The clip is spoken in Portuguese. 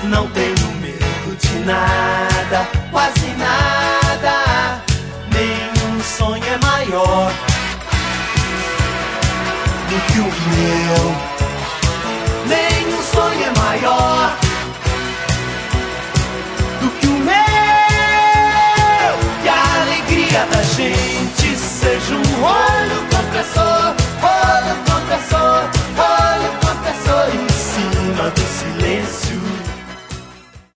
Não tenho medo de nada, quase nada. Nenhum sonho é maior do que o meu. Nenhum sonho é maior do que o meu. E a alegria da gente